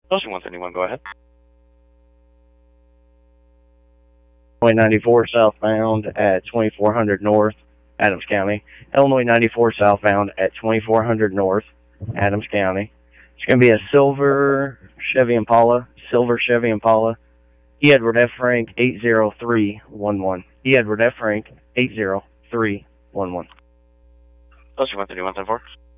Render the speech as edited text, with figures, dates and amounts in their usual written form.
Ocean 131, go ahead. Illinois 94 southbound at 2400 North, Adams County. Illinois 94 southbound at 2400 North, Adams County. It's going to be a silver Chevy Impala. E. Edward F. Frank 80311. E. Edward F. Frank 80311. Ocean 131, 10-4.